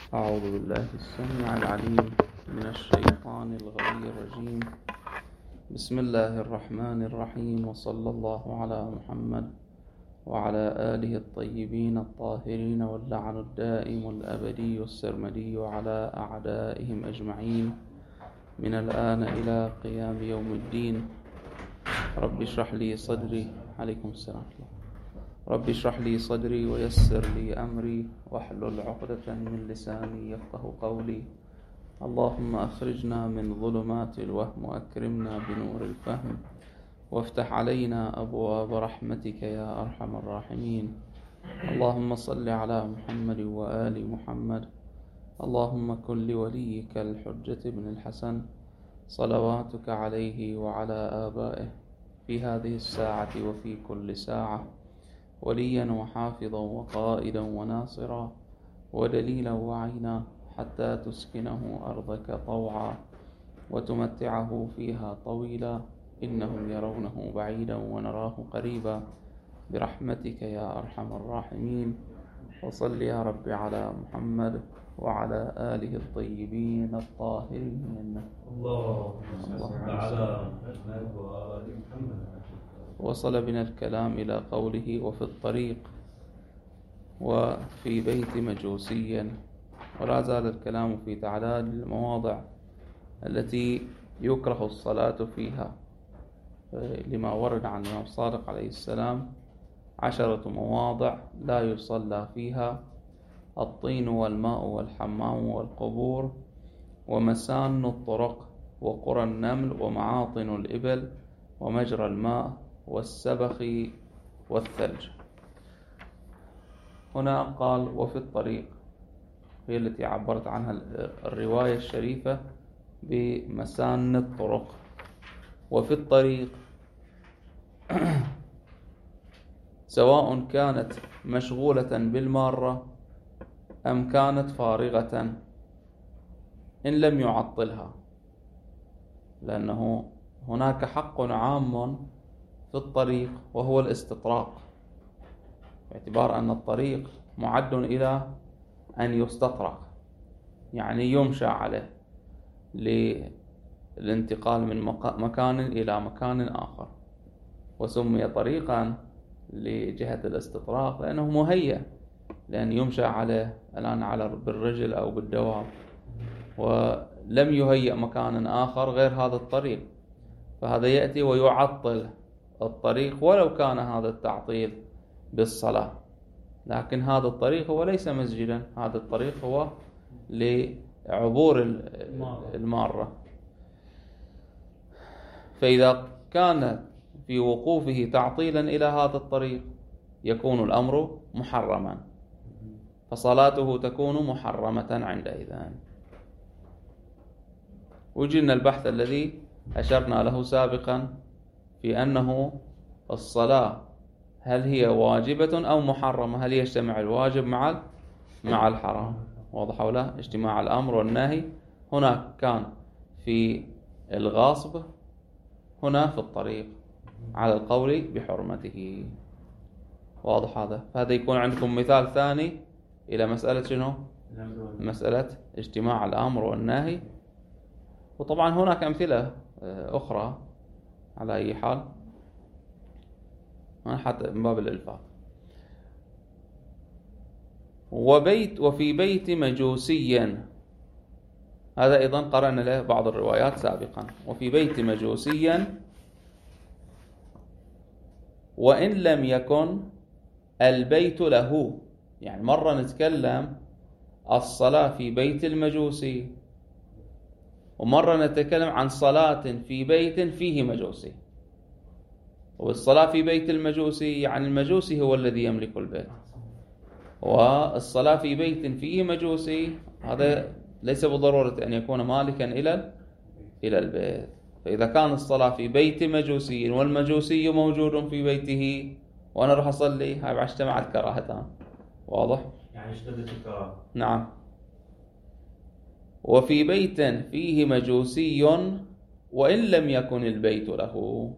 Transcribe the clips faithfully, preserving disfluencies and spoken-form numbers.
أعوذ بالله السميع العليم من الشيطان الغوي الرجيم. بسم الله الرحمن الرحيم، وصلى الله على محمد وعلى آله الطيبين الطاهرين، واللعن الدائم الأبدي السرمدي على أعدائهم أجمعين من الآن إلى قيام يوم الدين. رب اشرح لي صدري عليكم السلام رب اشرح لي صدري ويسر لي أمري واحلل عقدة من لساني يفقه قولي. اللهم أخرجنا من ظلمات الوهم وأكرمنا بنور الفهم، وافتح علينا أبواب رحمتك يا أرحم الراحمين. اللهم صل على محمد وآل محمد. اللهم كن لوليك الحجة بن الحسن صلواتك عليه وعلى آبائه في هذه الساعة وفي كل ساعة وليا وحافظا وقائدا وناصرا ودليلا وعينا، حتى تسكنه أرضك طوعا وتمتعه فيها طويلا، إنهم يرونه بعيدا ونراه قريبا، برحمتك يا أرحم الراحمين. وصل يا رب على محمد وعلى آله الطيبين الطاهرين. اللهم صل على محمد وآل محمد. وصل بنا الكلام إلى قوله وفي الطريق وفي بيت مجوسي، ولا زال الكلام في تعداد المواضع التي يكره الصلاة فيها، لما ورد عن الإمام الصادق عليه السلام عشرة مواضع لا يصلى فيها: الطين والماء والحمام والقبور ومسان الطرق وقرى النمل ومعاطن الإبل ومجرى الماء والسبخ والثلج. هنا قال وفي الطريق، هي التي عبرت عنها الرواية الشريفة بمسان الطرق. وفي الطريق سواء كانت مشغولة بالمارة أم كانت فارغة إن لم يعطلها، لأنه هناك حق عام في الطريق وهو الاستطراق، باعتبار أن الطريق معد إلى أن يستطرق، يعني يمشى عليه للانتقال من مكان إلى مكان آخر، وسمي طريقا لجهة الاستطراق لأنه مهيأ لأن يمشى عليه الآن على بالرجل أو بالدواب، ولم يهيأ مكان آخر غير هذا الطريق، فهذا يأتي ويعطل الطريق ولو كان هذا التعطيل بالصلاة. لكن هذا الطريق هو ليس مسجدا، هذا الطريق هو لعبور المارة. فإذا كان في وقوفه تعطيلا إلى هذا الطريق يكون الأمر محرما، فصلاته تكون محرمة عندئذ. وجدنا البحث الذي أشرنا له سابقا في أنه الصلاة هل هي واجبة أو محرمة، هل يجتمع الواجب مع مع الحرام؟ واضح ولا؟ اجتماع الأمر والنهي هناك كان في الغاصب، هنا في الطريق على القول بحرمته. واضح هذا؟ فهذا يكون عندكم مثال ثاني إلى مسألة شنو؟ مسألة اجتماع الأمر والنهي. وطبعا هناك أمثلة أخرى على أي حال حتى من باب الإلفاق. وبيت وفي بيت مجوسي، هذا أيضا قرأنا له بعض الروايات سابقا. وفي بيت مجوسي وإن لم يكن البيت له، يعني مرة نتكلم الصلاة في بيت المجوسي، ومرة نتكلم عن صلاة في بيت فيه مجوسي. والصلاة في بيت المجوسي يعني المجوسي هو الذي يملك البيت، والصلاة في بيت فيه مجوسي هذا ليس بالضرورة أن يكون مالكا إلى إلى البيت. فإذا كان الصلاة في بيت مجوسي والمجوسي موجود في بيته وأنا أروح أصلي، هاي اجتمعت كراهتان. واضح؟ يعني اشتدت الكراهة. نعم. وفي بيت فيه مجوسي وإن لم يكن البيت له،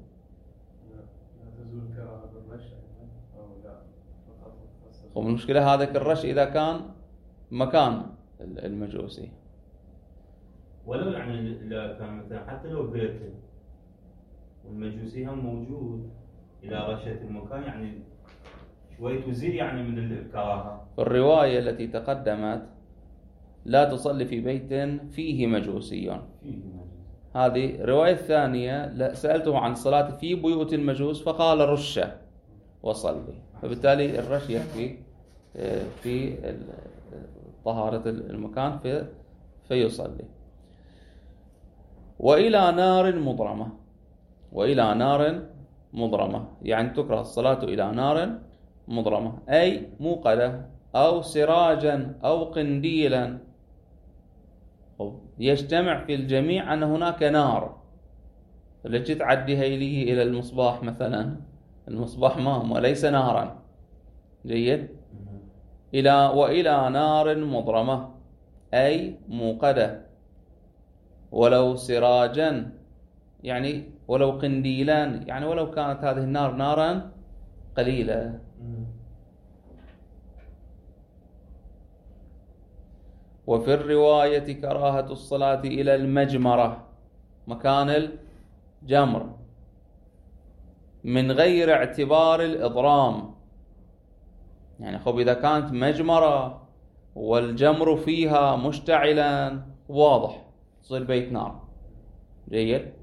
والمشكلة هذا الرش إذا كان مكان المجوسي. ولو يعني إذا كان مثلا حتى لو بيت والمجوسي هم موجود إذا رشت المكان يعني شوي تزيد يعني من الكراهة. الرواية التي تقدمت لا تصلي في بيت فيه مجوسي. فيه مجوس. هذه الرواية الثانية سألته عن الصلاة في بيوت المجوس فقال رشة وصلي، فبالتالي الرش يكفي في طهارة المكان في فيصلي. وإلى نار مضرمة، وإلى نار مضرمة يعني تكره الصلاة إلى نار مضرمة، أي موقدة أو سراجا أو قنديلا يجتمع في الجميع أن هناك نار، التي تعدي هيليه إلى المصباح مثلا، المصباح مام وليس نارا. جيد. إلى وإلى نار مضرمة أي موقدة، ولو سراجا يعني ولو قنديلان يعني ولو كانت هذه النار نارا قليلة. وفي الرواية كراهة الصلاة إلى المجمرة مكان الجمر من غير اعتبار الإضرام. يعني خب إذا كانت مجمرة والجمر فيها مشتعلا واضح تصير بيت نار. جيد.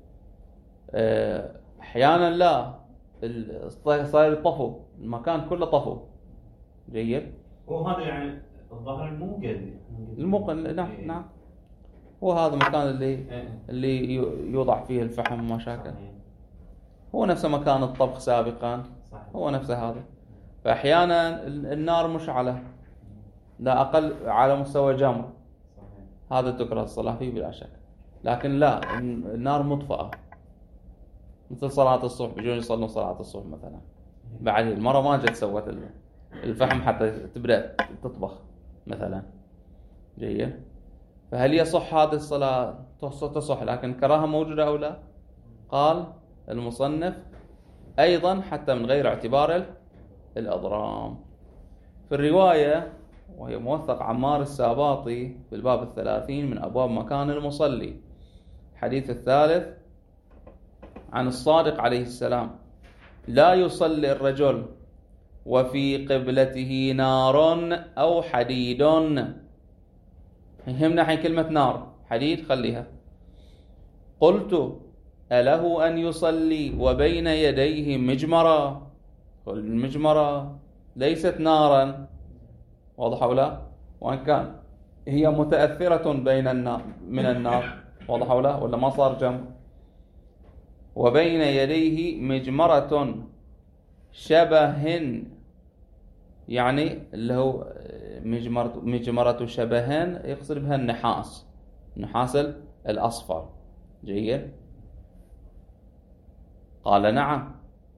أحيانا لا صار طفو، المكان كله طفو. جيد. وهذا يعني الظهر الموقد الموقد نعم نعم، هو هذا المكان اللي اللي يوضع فيه الفحم وما شاكل، هو نفس مكان الطبخ سابقا، هو نفسه هذا. فأحيانا النار مشعلة لا أقل على مستوى جمر، هذا تكره الصلاة فيه بلا شك. لكن لا، النار مطفأة مثل صلاة الصبح، بيجون يصلون صلاة الصبح مثلا، بعد المرة ما جت سوت الفحم حتى تبدأ تطبخ مثلا. جيد. فهل يصح هذه الصلاة؟ تصح، لكن كراهة موجودة أو لا؟ قال المصنف أيضا حتى من غير اعتبار الأضرام. في الرواية وهي موثق عمار الساباطي في الباب الثلاثين من أبواب مكان المصلي، الحديث الثالث عن الصادق عليه السلام: لا يصلي الرجل وفي قبلته نار أو حديد. يهمنا حين كلمة نار، حديد خليها. قلت أله أن يصلي وبين يديه مجمرة؟ المجمرة ليست نارا، واضح أو لا؟ وأن كان هي متأثرة بين النار من النار، واضح أو لا؟ ولا ما صار جمع؟ وبين يديه مجمرة شبه، يعني اللي هو مجمرة, مجمرة شبه يقصد بها النحاس، النحاس الأصفر. جيد. قال نعم،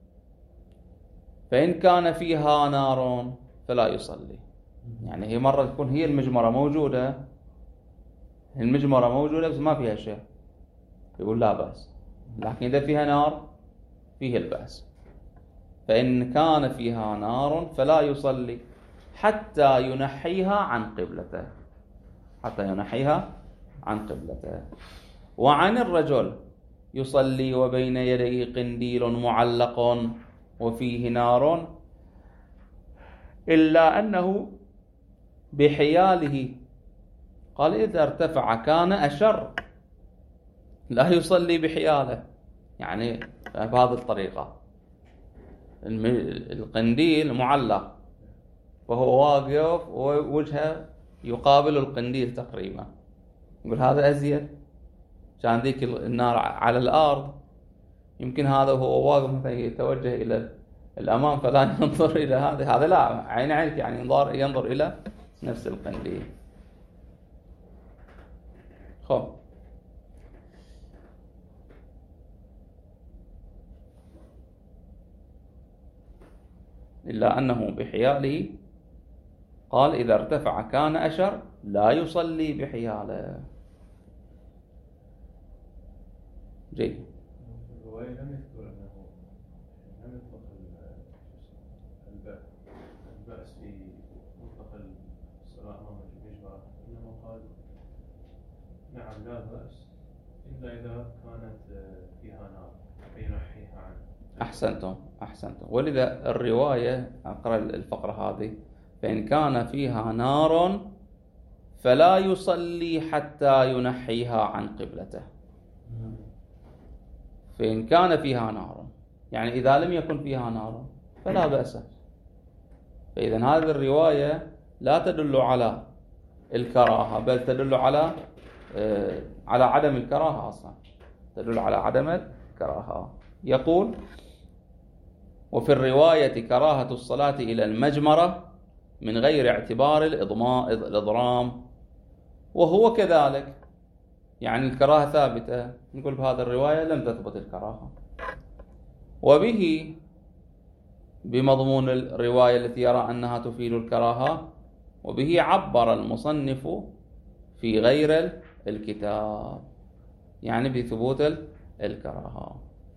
فإن كان فيها نار فلا يصلي. يعني هي مرة تكون هي المجمرة موجودة، المجمرة موجودة بس ما فيها شيء، يقول لا بأس. لكن إذا فيها نار فيه البأس. فإن كان فيها نار فلا يصلي حتى ينحيها عن قبلته، حتى ينحيها عن قبلته. وعن الرجل يصلي وبين يديه قنديل معلق وفيه نار إلا أنه بحياله، قال إذا ارتفع كان أشر، لا يصلي بحياله، يعني بهذه الطريقة. القنديل معلق وهو واقف ووجهه يقابل القنديل تقريبا، يقول هذا أزيد، كان ذيك النار على الأرض، يمكن هذا وهو واقف مثلا يتوجه إلى الأمام فلا ينظر إلى هذا، هذا لا، عين عينك يعني ينظر, ينظر إلى نفس القنديل. خب إلا أنه بحياله، قال إذا ارتفع كان أشر، لا يصلي بحياله. جيد. الرواية لم يذكر أنه لم يطلق البأس في مطلق الصلاة أمام المجمرة الكراهة، إنما قال نعم لا بأس إلا إذا كانت فيها نار فينحيها عنه. أحسنتم أحسنتم. ولذا الرواية، أقرأ الفقرة هذه: فإن كان فيها نار فلا يصلي حتى ينحيها عن قبلته. فإن كان فيها نار، يعني إذا لم يكن فيها نار فلا بأس. فإذا هذه الرواية لا تدل على الكراهة، بل تدل على آه على عدم الكراهة أصلا، تدل على عدم الكراهة. يقول: وفي الرواية كراهة الصلاة إلى المجمرة من غير اعتبار الإضرام، وهو كذلك، يعني الكراهة ثابتة. نقول بهذا الرواية لم تثبت الكراهة. وبه، بمضمون الرواية التي يرى أنها تفيد الكراهة، وبه عبر المصنف في غير الكتاب، يعني بثبوت الكراهة.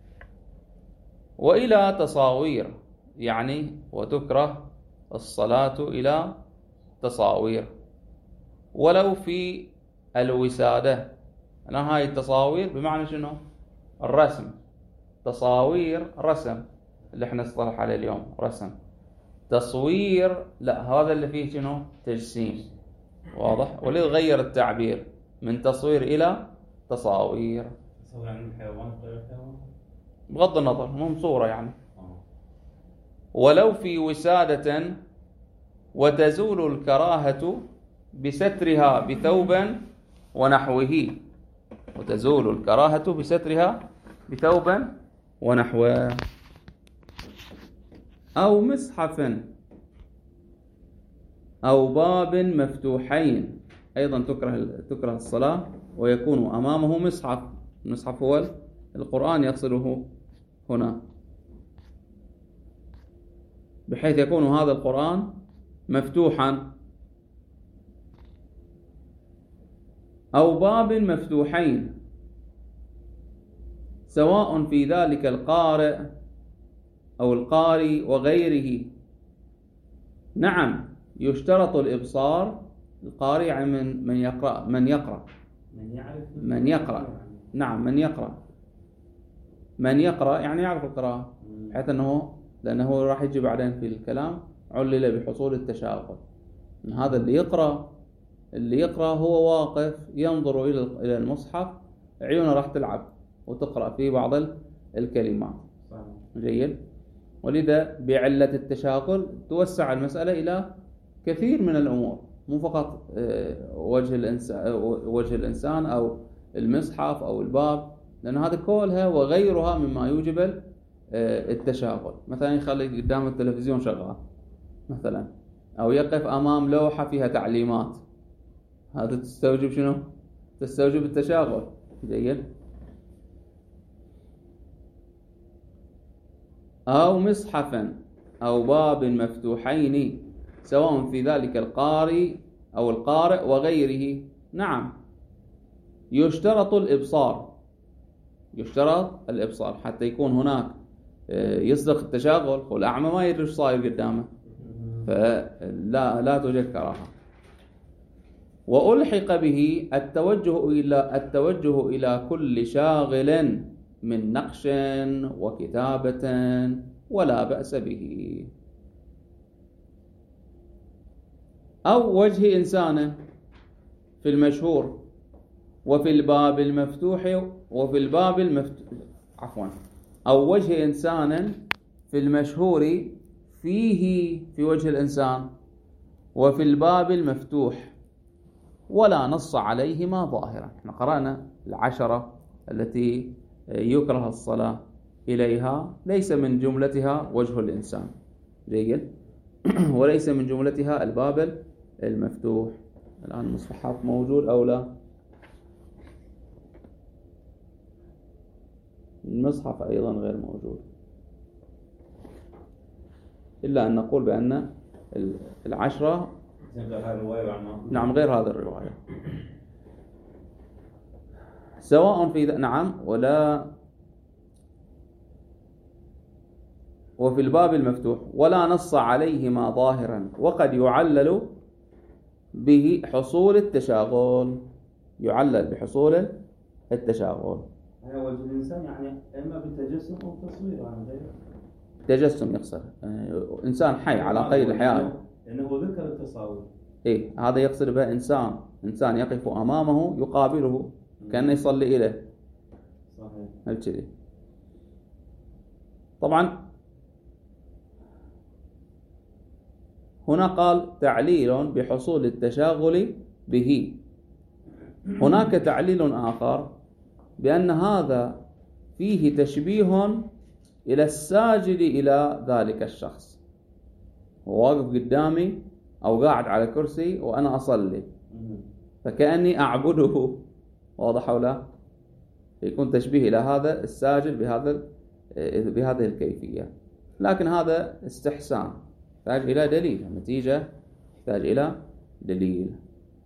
وإلى تصاوير، يعني وتكره الصلاة إلى تصاوير ولو في الوسادة. أنا هاي التصاوير بمعنى شنو؟ الرسم. تصاوير رسم اللي احنا نصطلح عليه اليوم رسم. تصوير لا، هذا اللي فيه شنو؟ تجسيم. واضح؟ ولذا غير التعبير من تصوير إلى تصاوير. تصوير عن الحيوان غير الحيوان بغض النظر، مو صورة يعني. ولو في وسادة وتزول الكراهة بسترها بثوب ونحوه. وتزول الكراهة بسترها بثوب ونحوه. أو مصحف أو باب مفتوحين، أيضا تكره تكره الصلاة ويكون أمامه مصحف. المصحف هو القرآن يقصده هنا، بحيث يكون هذا القرآن مفتوحا. أو باب مفتوحين، سواء في ذلك القارئ أو القارئ وغيره. نعم، يشترط الإبصار. القارئ يعني من من يقرأ من يقرأ من يعرف من يقرأ نعم من يقرأ من يقرأ يعني يعرف القراءة، حيث أنه لأنه راح يجي بعدين في الكلام علل بحصول التشاغل. هذا اللي يقرأ اللي يقرأ هو واقف ينظر إلى إلى المصحف، عيونه راح تلعب وتقرأ فيه بعض الكلمات. جيد. ولذا بعلة التشاغل توسع المسألة إلى كثير من الأمور، مو فقط وجه الإنسان وجه الإنسان أو المصحف أو الباب، لأن هذا كلها وغيرها مما يوجب التشاغل. مثلا يخلي قدام التلفزيون شغال مثلا، أو يقف أمام لوحة فيها تعليمات، هذا تستوجب شنو؟ تستوجب التشاغل. جيد. أو مصحفا أو باب مفتوحين، سواء في ذلك القارئ أو القارئ وغيره. نعم، يشترط الإبصار يشترط الإبصار حتى يكون هناك يصدق التشاغل. والأعمى ما يدري ايش صاير قدامه، فلا لا توجد كراهة. وألحق به التوجه إلى التوجه إلى كل شاغل من نقش وكتابة ولا بأس به. أو وجه إنسان في المشهور وفي الباب المفتوح وفي الباب المفتوح عفوا أو وجه إنسان في المشهور فيه في وجه الإنسان وفي الباب المفتوح ولا نص عليهما ظاهرا. احنا قرأنا العشرة التي يكره الصلاة إليها، ليس من جملتها وجه الإنسان. جيد. وليس من جملتها الباب المفتوح. الآن المصحف موجود أو لا؟ المصحف أيضا غير موجود، إلا أن نقول بأن العشرة نعم غير هذه الرواية. سواء في نعم ولا وفي الباب المفتوح ولا نص عليهما ظاهرا، وقد يعلل به حصول التشاغل، يعلل بحصول التشاغل. هذا وجه الإنسان يعني إما بالتجسم أو التصوير يعني غير تجسم يقصد إنسان حي على قيد الحياة، لأنه ذكر التصاوير. إيه هذا يقصد به إنسان إنسان يقف أمامه يقابله كأنه يصلي إليه. صحيح. هالكذي. طبعا هنا قال تعليل بحصول التشاغل به. هناك تعليل آخر بأن هذا فيه تشبيه إلى الساجد إلى ذلك الشخص، هو واقف قدامي أو قاعد على كرسي وأنا أصلي فكأني أعبده، واضح أو لا؟ يكون تشبيه إلى هذا الساجد بهذا بهذه الكيفية، لكن هذا استحسان يحتاج إلى دليل، النتيجة يحتاج إلى دليل.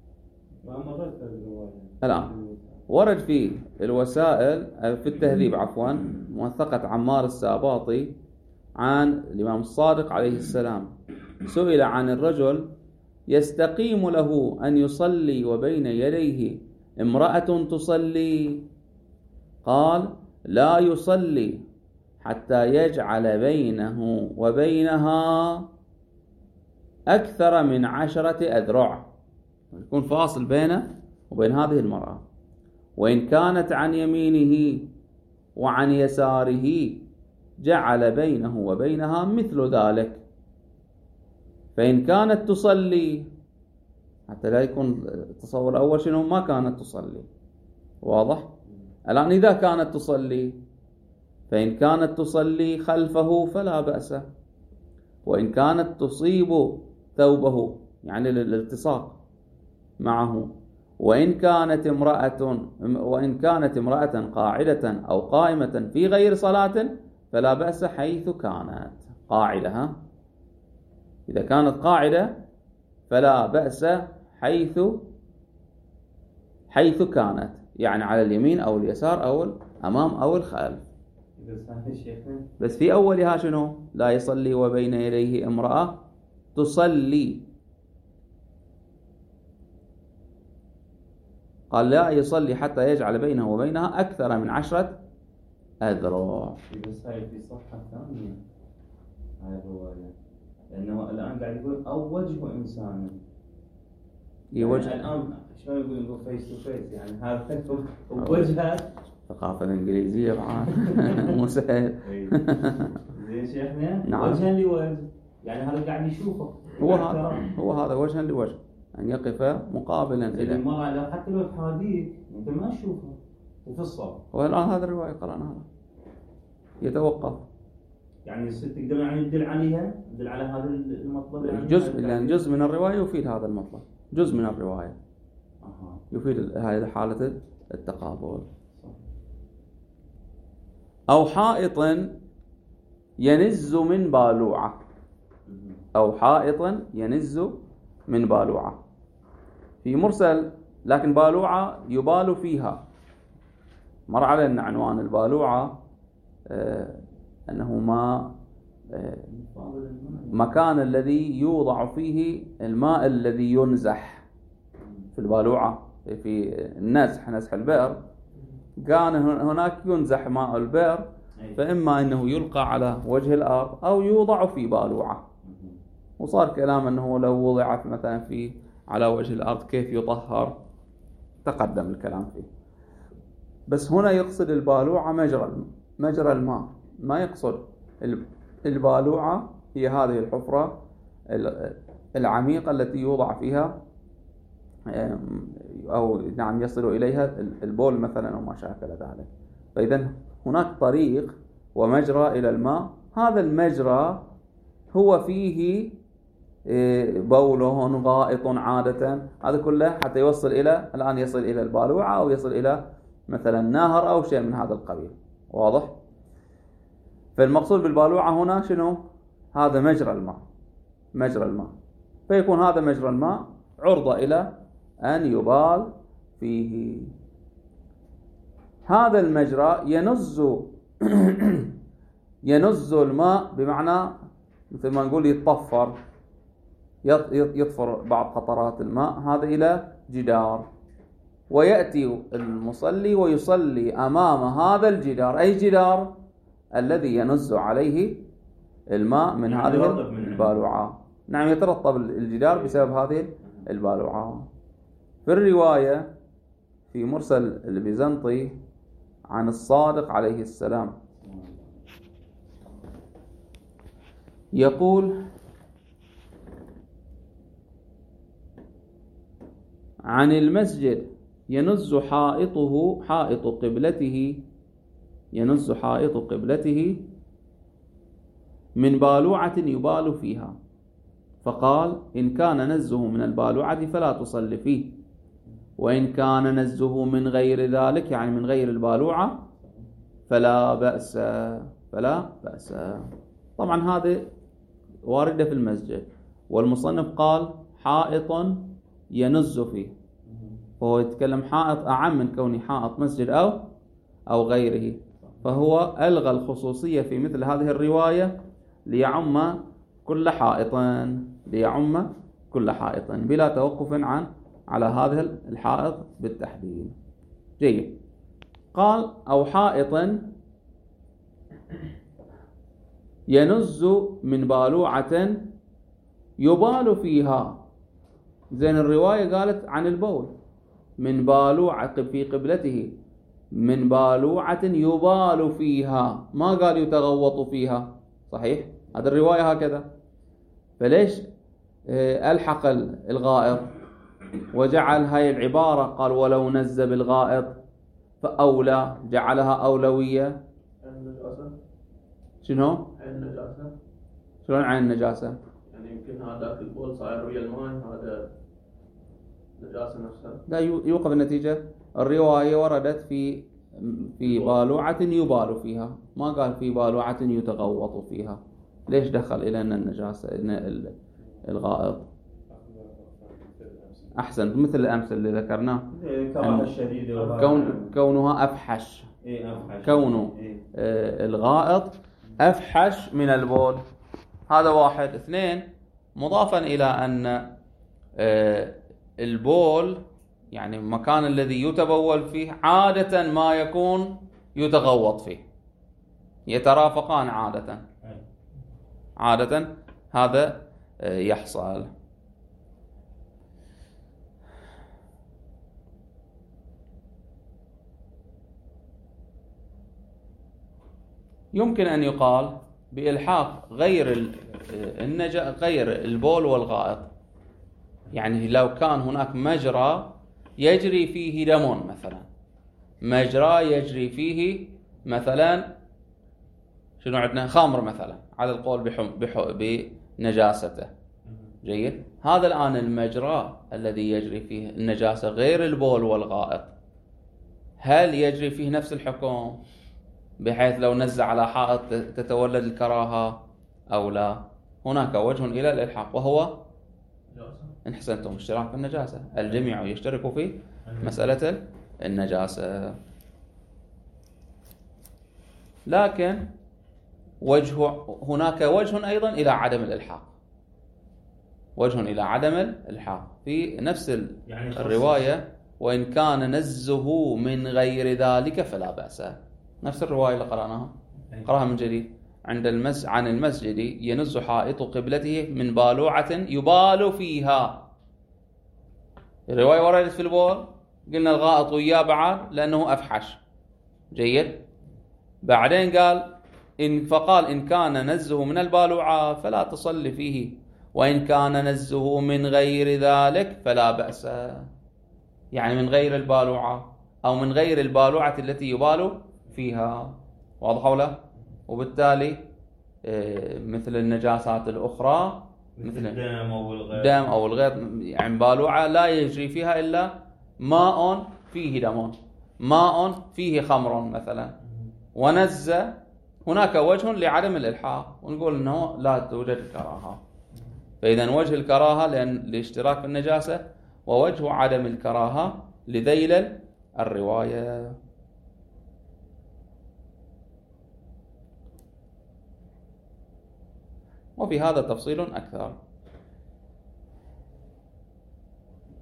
الآن ورد في الوسائل في التهذيب عفوا موثقة عمار الساباطي عن الإمام الصادق عليه السلام، سئل عن الرجل يستقيم له أن يصلي وبين يديه امرأة تصلي، قال لا يصلي حتى يجعل بينه وبينها أكثر من عشرة أذرع، يكون فاصل بينه وبين هذه المرأة، وإن كانت عن يمينه وعن يساره جعل بينه وبينها مثل ذلك، فإن كانت تصلي، حتى لا يكون التصور الأول شنو ما كانت تصلي، واضح؟ الآن إذا كانت تصلي فإن كانت تصلي خلفه فلا بأس، وإن كانت تصيب ثوبه يعني للالتصاق معه، وإن كانت امرأة وإن كانت امرأة قاعدة أو قائمة في غير صلاة فلا بأس حيث كانت قاعدة. ها؟ إذا كانت قاعدة فلا بأس حيث حيث كانت، يعني على اليمين أو اليسار أو الأمام أو الخلف. بس في أولها شنو؟ لا يصلي وبين يديه امرأة تصلي، قال لا يصلي حتى يجعل بينه وبينها أكثر من عشرة أذرع. بس هاي في صفحة ثانية هاي الرواية، لأنه الآن قاعد يقول أو وجه إنسان، يعني وجه الآن شلون يقول يقول فيس تو فيس، يعني هذا وجهه الثقافة الإنجليزية بعد مو سهل. زين شيخنا. نعم. وجها لوجه، يعني هذا قاعد يشوفه، هو هذا هو هذا وجها لوجه، أن يقف مقابلا إليه. المرأة لو حتى لو الحديث أنت ما تشوفه وفي الصف. والآن هذا الرواية قرأناها يتوقف، يعني تقدر يعني تدل عليها تدل على هذا المطلب، يعني جزء لأن جزء من الرواية يفيد هذا المطلب، جزء من الرواية أه. يفيد هذه حالة التقابل. أو حائط ينز من بالوعة، أو حائط ينز من بالوعة في مرسل، لكن بالوعة يبال فيها. مر علينا عنوان البالوعة آه أنه ما آه مكان الذي يوضع فيه الماء الذي ينزح في البالوعة، في النزح نزح البئر، كان هناك ينزح ماء البئر، فإما أنه يلقى على وجه الأرض أو يوضع في بالوعة. وصار كلام أنه لو وضع مثلا في على وجه الأرض كيف يطهر، تقدم الكلام فيه. بس هنا يقصد البالوعة مجرى مجرى الماء، ما يقصد البالوعة هي هذه الحفرة العميقة التي يوضع فيها أو نعم يصل إليها البول مثلا أو ما شاكل ذلك. فإذا هناك طريق ومجرى إلى الماء، هذا المجرى هو فيه بوله غائط عادة، هذا كله حتى يوصل إلى الآن يصل إلى البالوعة أو يصل إلى مثلا نهر أو شيء من هذا القبيل، واضح؟ فالمقصود بالبالوعة هنا شنو؟ هذا مجرى الماء، مجرى الماء، فيكون هذا مجرى الماء عرضة إلى أن يبال فيه. هذا المجرى ينز ينز الماء، بمعنى مثل ما نقول يتطفر، يطفر بعض قطرات الماء هذا إلى جدار، ويأتي المصلي ويصلي أمام هذا الجدار، أي جدار الذي ينز عليه الماء من يعني هذه البالوعة. نعم يترطب الجدار بسبب هذه البالوعة. في الرواية في مرسل البيزنطي عن الصادق عليه السلام يقول: عن المسجد ينز حائطه حائط قبلته ينز حائط قبلته من بالوعة يبال فيها، فقال: إن كان نزه من البالوعة فلا تصلي فيه، وإن كان نزه من غير ذلك يعني من غير البالوعة فلا بأس فلا بأس. طبعا هذه واردة في المسجد، والمصنف قال حائط ينز فيه، فهو يتكلم حائط أعم من كونه حائط مسجد أو أو غيره، فهو ألغى الخصوصية في مثل هذه الرواية ليعم كل حائط ليعم كل حائط بلا توقف عن على هذا الحائط بالتحديد. جيد. قال: أو حائط ينز من بالوعة يبال فيها. زين الرواية قالت عن البول من بالوعة في قبلته من بالوعة يبال فيها، ما قال يتغوط فيها. صحيح هذه الرواية هكذا، فليش ألحق الغائط وجعل هاي العبارة قال ولو نز بالغائط فأولى، جعلها أولوية؟ شنو؟ عين النجاسة. شلون عين النجاسة؟ يعني يمكن هذاك البول صاير ويا الماء هذا نجاسة نفسها. لا يوقف النتيجة. الرواية وردت في في بالوعة يبال فيها، ما قال في بالوعة يتغوط فيها. ليش دخل إلينا النجاسة الغائط؟ أحسن، مثل الأمثلة اللي ذكرناه، كون كونها أفحش، كونه الغائط أفحش من البول. هذا واحد. اثنين، مضافا إلى أن البول يعني المكان الذي يتبول فيه عادة ما يكون يتغوط فيه، يترافقان عادة عادة هذا يحصل. يمكن أن يقال بإلحاق غير النجا غير البول والغائط، يعني لو كان هناك مجرى يجري فيه دم مثلا، مجرى يجري فيه مثلا شنو عندنا خمر مثلا على القول بحم بحو بنجاسته. جيد. هذا الآن المجرى الذي يجري فيه النجاسة غير البول والغائط، هل يجري فيه نفس الحكم بحيث لو نزع على حائط تتولد الكراهة أو لا؟ هناك وجه إلى الإلحاق، وهو إن حسنتم اشتراك في النجاسة، الجميع يشترك في مسألة النجاسة. لكن وجه هناك وجه أيضا إلى عدم الإلحاق، وجه إلى عدم الإلحاق في نفس الرواية: وإن كان نزه من غير ذلك فلا بأس. نفس الرواية اللي قرأناها، قرأها من جديد. عند المس عن المسجد ينز حائط قبلته من بالوعة يبال فيها. الرواية وردت في البول، قلنا الغائط وياه بعد لأنه أفحش. جيد. بعدين قال إن فقال إن كان نزه من البالوعة فلا تصلي فيه، وإن كان نزه من غير ذلك فلا بأس، يعني من غير البالوعة أو من غير البالوعة التي يبال فيها. واضح ولا؟ وبالتالي مثل النجاسات الأخرى مثل الدم أو الغيط دم أو الغيط يعني بالوعة لا يجري فيها إلا ماء فيه دم، ماء فيه خمر مثلا، ونز هناك وجه لعدم الإلحاق، ونقول أنه لا توجد الكراهة. فإذا وجه الكراهة لأن الاشتراك في النجاسة، ووجه عدم الكراهة لذيل الرواية. وفي هذا تفصيل أكثر.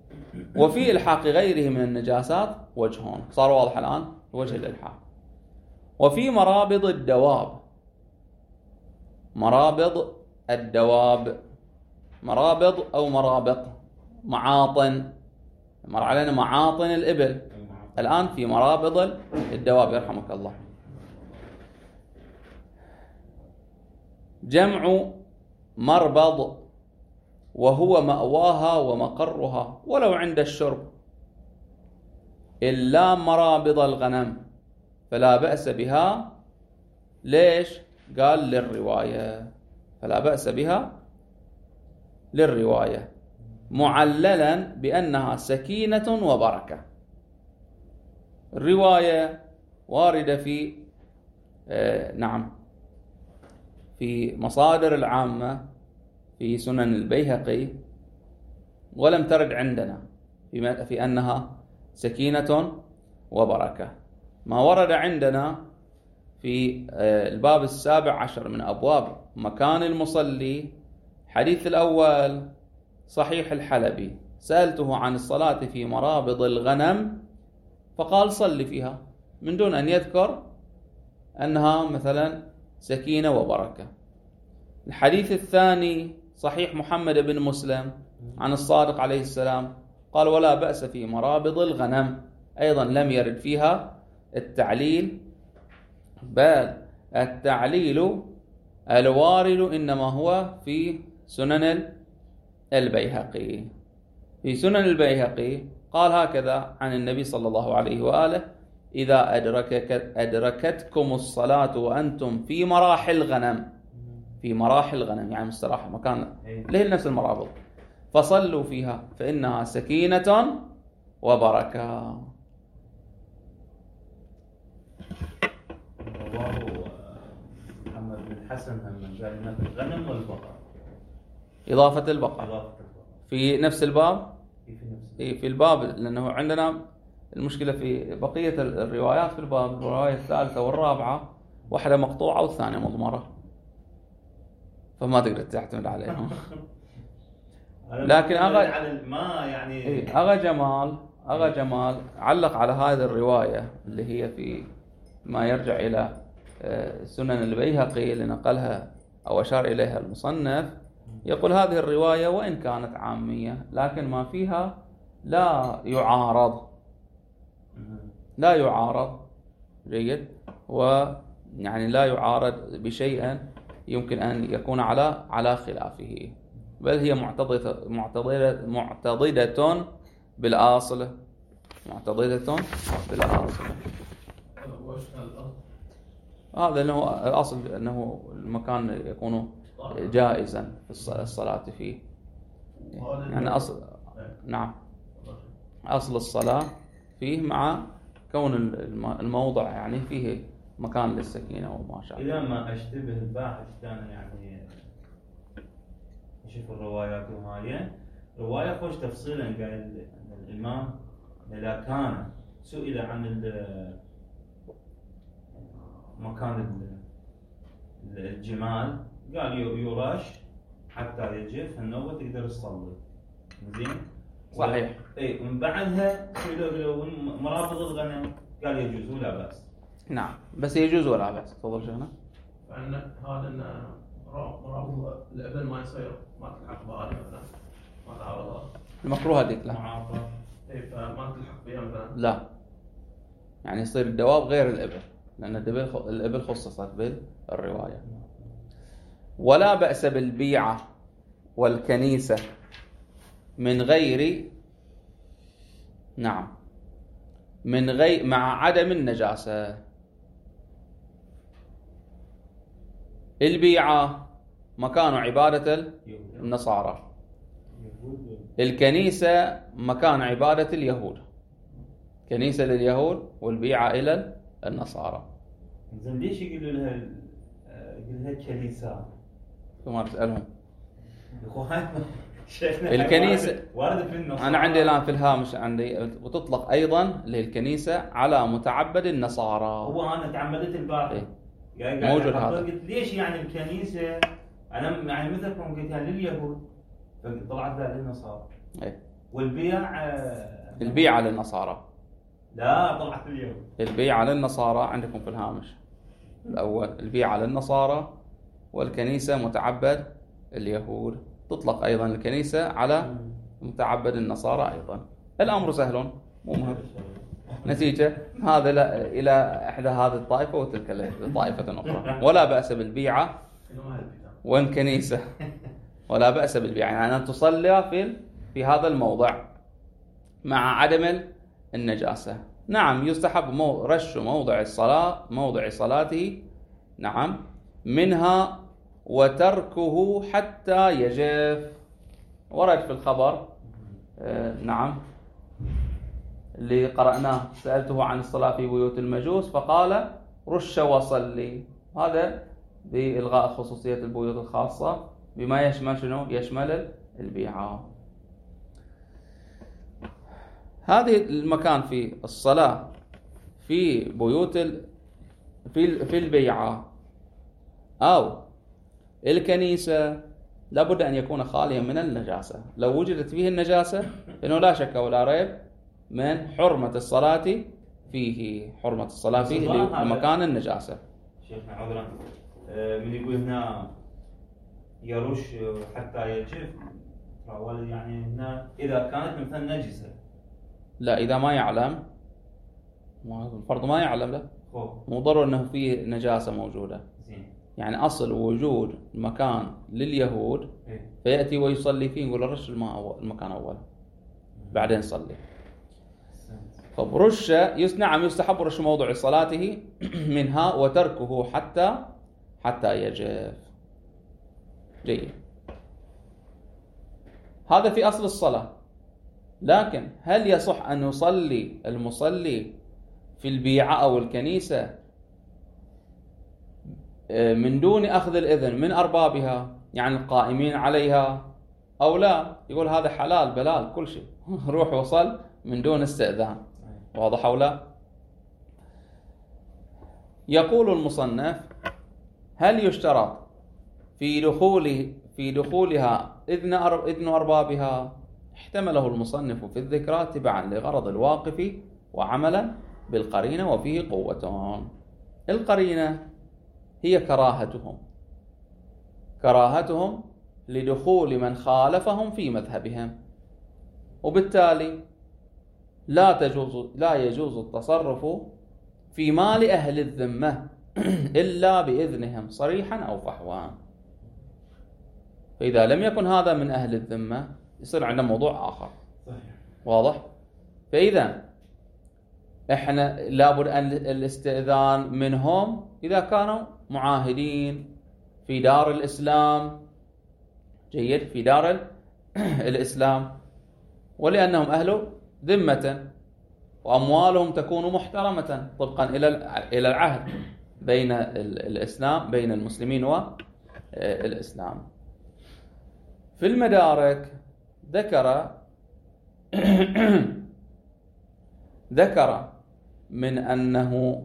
وفي إلحاق غيره من النجاسات وجهون، صار واضح الآن وجه الإلحاق. وفي مرابض الدواب، مرابض الدواب، مرابض أو مرابط، معاطن، مر علينا معاطن الإبل، الآن في مرابض الدواب يرحمك الله. جمع مربض، وهو مأواها ومقرها ولو عند الشرب، إلا مرابض الغنم فلا بأس بها. ليش؟ قال للرواية، فلا بأس بها للرواية، معللا بأنها سكينة وبركة. الرواية واردة في آه نعم في مصادر العامة في سنن البيهقي، ولم ترد عندنا في, في أنها سكينة وبركة. ما ورد عندنا في آه الباب السابع عشر من أبواب مكان المصلي، حديث الأول صحيح الحلبي، سألته عن الصلاة في مرابض الغنم فقال صلي فيها، من دون أن يذكر أنها مثلا سكينة وبركة. الحديث الثاني صحيح محمد بن مسلم عن الصادق عليه السلام، قال ولا بأس في مرابض الغنم، أيضا لم يرد فيها التعليل، بل التعليل الوارد إنما هو في سنن البيهقي. في سنن البيهقي قال هكذا عن النبي صلى الله عليه وآله: إذا أدركك أدركتكم الصلاة وأنتم في مراحل غنم، في مراحل غنم يعني مستراحة، مكان له نفس المرابط، فصلوا فيها فإنها سكينة وبركة. رواه محمد بن الحسن من قال هناك الغنم والبقر، إضافة البقر إضافة البقر في نفس الباب، في نفس إيه في الباب، لأنه عندنا المشكلة في بقية الروايات في الباب، الرواية الثالثة والرابعة واحدة مقطوعة والثانية مضمرة، فما تقدر تعتمد عليهم. لكن أغا ما يعني إيه أغا جمال أغا جمال علق على هذه الرواية اللي هي في ما يرجع إلى سنن البيهقي اللي نقلها أو أشار إليها المصنف، يقول هذه الرواية وإن كانت عامية لكن ما فيها لا يعارض، لا يعارض جيد، ويعني لا يعارض بشيء يمكن أن يكون على على خلافه، بل هي معتضدة معتضدة معتضدة بالأصل، معتضدة بالأصل. هذا أنه الأصل أنه المكان يكون جائزا في الصلاة فيه، يعني أصل نعم أصل الصلاة فيه مع كون الموضع يعني فيه مكان للسكينة وما شابه. إذا ما أشتبه الباحث كان يعني يشوف الروايات وهاي رواية خوش تفصيلا، قال الإمام إذا كان سئل عن مكان الجمال قال يرش حتى يجف النوبة تقدر تصلي زين صحيح. اي ومن بعدها سئلوا مرابض الغنم قال يجوز ولا بأس. نعم بس يجوز ولا بأس. تفضل شيخنا. فإن هذا إن مرابض الإبل ما يصير ما تلحق بها مثلا ما تعرضها المكروه هذيك لا معاطى اي فما تلحق بها مثلا لا، يعني يصير الدواب غير الإبل لأن الإبل الإبل خصصت بالرواية. ولا بأس بالبيعة والكنيسة من غير نعم من غير مع عدم النجاسة. البيعة مكان عبادة النصارى، الكنيسة مكان عبادة اليهود، كنيسة لليهود والبيعة إلى النصارى. زين ليش يقولوا لها يقولوا لها كنيسة؟ ثم تسألهم شيخنا الكنيسة وارد في النصارى. أنا عندي الآن في الهامش عندي وتطلق أيضا للكنيسة على متعبد النصارى. هو أنا تعمدت الباحث إيه؟ يعني موجود هذا. قلت ليش يعني الكنيسة أنا يعني مثلكم قلتها لليهود فطلعت لها للنصارى. إيه؟ والبيع البيعة للنصارى. لا طلعت اليوم. البيعة للنصارى عندكم في الهامش الأول، البيعة للنصارى، والكنيسة متعبد اليهود. تطلق أيضا الكنيسة على متعبد النصارى أيضا. الأمر سهل مو مهم. نتيجة هذا إلى إحدى هذه الطائفة وتلك الطائفة أخرى، ولا بأس بالبيعة وإن كنيسة، ولا بأس بالبيعة، يعني أن تصلي في في هذا الموضع مع عدم النجاسة. نعم يستحب مو رش موضع الصلاة موضع صلاته نعم منها وتركه حتى يجف. ورد في الخبر آه نعم اللي قرأناه، سألته عن الصلاة في بيوت المجوس فقال رش وصلي. هذا بإلغاء خصوصية البيوت الخاصة بما يشمل شنو؟ يشمل البيعة. هذه المكان في الصلاة في بيوت ال... في في البيعة أو الكنيسة لابد أن يكون خاليا من النجاسة. لو وجدت فيه النجاسة إنه لا شك ولا ريب من حرمة الصلاة فيه، حرمة الصلاة فيه لمكان النجاسة. شيخنا عذرا من يقول هنا يرش حتى يجف، يعني هنا إذا كانت مثلا نجسة. لا إذا ما يعلم، الفرض ما يعلم له مو ضروري أنه فيه نجاسة موجودة. يعني أصل وجود مكان لليهود فيأتي ويصلي فيه نقول رش الماء أول المكان أول بعدين صلي. طب رش نعم يستحب رش موضع صلاته منها وتركه حتى حتى يجف. جيد، هذا في أصل الصلاة. لكن هل يصح أن يصلي المصلي في البيعة أو الكنيسة من دون أخذ الإذن من أربابها، يعني القائمين عليها، أو لا؟ يقول هذا حلال بلال كل شيء روح وصل من دون استئذان. واضح أو لا؟ يقول المصنف هل يشترط في دخول في دخولها إذن إذن أربابها؟ احتمله المصنف في الذكرى تبعا لغرض الواقف وعملا بالقرينة وفيه قوة. القرينة هي كراهتهم كراهتهم لدخول من خالفهم في مذهبهم، وبالتالي لا تجوز لا يجوز التصرف في مال أهل الذمة إلا بإذنهم صريحا أو فحوا. فإذا لم يكن هذا من أهل الذمة يصير عندنا موضوع آخر. واضح؟ فإذا إحنا لابد أن الاستئذان منهم إذا كانوا معاهدين في دار الإسلام. جيد، في دار الإسلام، ولأنهم أهل ذمة وأموالهم تكون محترمة طبقا إلى إلى العهد بين الإسلام بين المسلمين والإسلام. في المدارك ذكر ذكر من أنه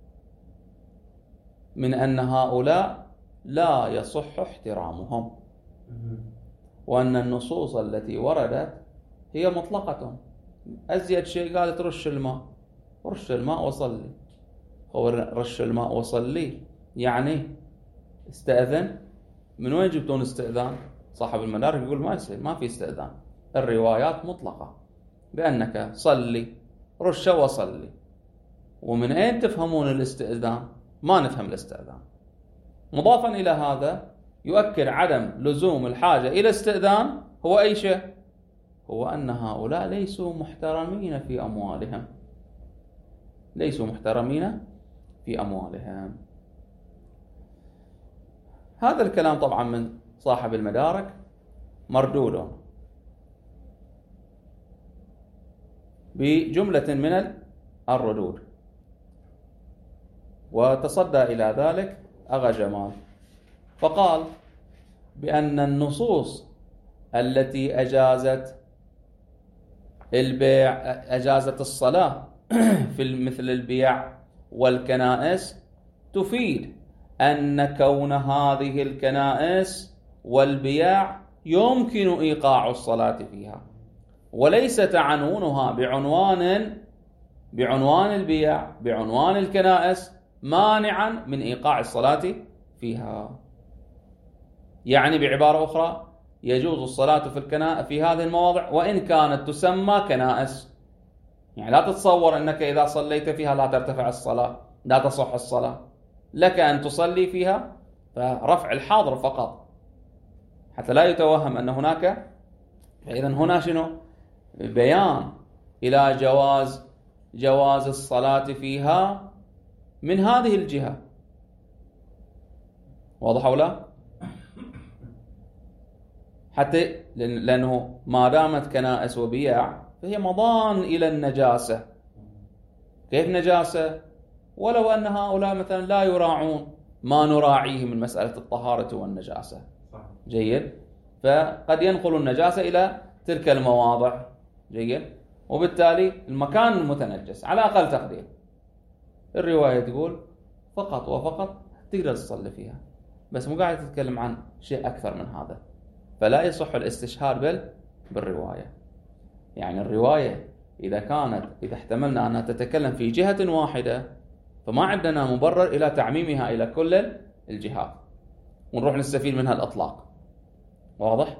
من أن هؤلاء لا يصح احترامهم، وأن النصوص التي وردت هي مطلقة. أزيد شيء قالت رش الماء، رش الماء وصلي، هو رش الماء وصلي يعني استأذن. من وين جبتون استئذان؟ صاحب المدارك يقول ما يصير، ما في استئذان. الروايات مطلقة بأنك صلي رش وصلي. ومن أين تفهمون الاستئذان؟ ما نفهم الاستئذان. مضافا إلى هذا يؤكد عدم لزوم الحاجة إلى استئذان هو أي شيء؟ هو أن هؤلاء ليسوا محترمين في أموالهم ليسوا محترمين في أموالهم. هذا الكلام طبعا من صاحب المدارك مردود بجملة من الردود. وتصدى إلى ذلك أغا جمال فقال بأن النصوص التي أجازت البيع أجازت الصلاة في مثل البيع والكنائس تفيد أن كون هذه الكنائس والبيع يمكن إيقاع الصلاة فيها، وليس تعنونها بعنوان بعنوان البيع بعنوان الكنائس مانعا من إيقاع الصلاة فيها. يعني بعبارة أخرى يجوز الصلاة في الكنائس في هذه المواضع وإن كانت تسمى كنائس. يعني لا تتصور أنك إذا صليت فيها لا ترتفع الصلاة، لا تصح الصلاة، لك أن تصلي فيها فرفع الحاضر فقط حتى لا يتوهم أن هناك. فإذا هنا شنو؟ بيان إلى جواز جواز الصلاة فيها من هذه الجهة. واضح أو لا؟ حتى لأنه ما دامت كنائس وبيع فهي مضان إلى النجاسة. كيف نجاسة؟ ولو أن هؤلاء مثلا لا يراعون ما نراعيه من مسألة الطهارة والنجاسة. جيد. فقد ينقل النجاسة إلى تلك المواضع. جيد. وبالتالي المكان المتنجس على أقل تقدير الرواية تقول فقط وفقط تقدر تصلي فيها، بس مو قاعد تتكلم عن شيء أكثر من هذا. فلا يصح الاستشهاد بال بالرواية. يعني الرواية إذا كانت إذا احتملنا أنها تتكلم في جهة واحدة فما عندنا مبرر إلى تعميمها إلى كل الجهات ونروح نستفيد منها الأطلاق. واضح؟